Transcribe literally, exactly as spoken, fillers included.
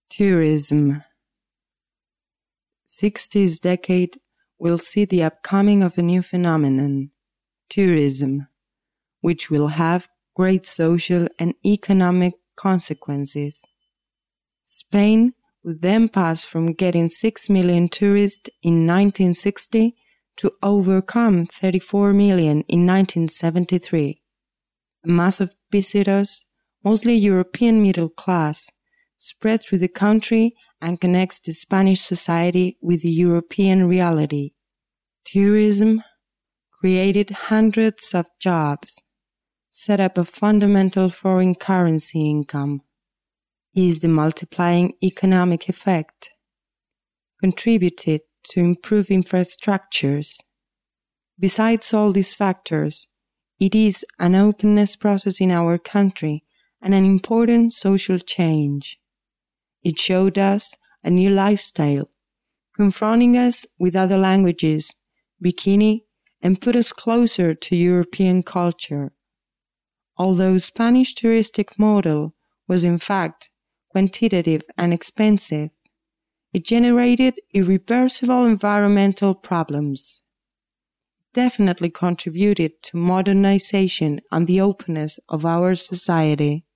Tourism. sixties decade will see the upcoming of a new phenomenon, tourism, which will have great social and economic consequences. Spain would then pass from getting six million tourists in nineteen sixty to overcome thirty-four million in nineteen seventy-three. A mass of visitors, mostly European middle class, spread through the country and connects the Spanish society with the European reality. Tourism created hundreds of jobs, set up a fundamental foreign currency income, is the multiplying economic effect, contributed to improve infrastructures. Besides all these factors, it is an openness process in our country and an important social change. It showed us a new lifestyle, confronting us with other languages, bikini, and put us closer to European culture. Although Spanish touristic model was in fact quantitative and expensive, it generated irreversible environmental problems. It definitely contributed to modernization and the openness of our society.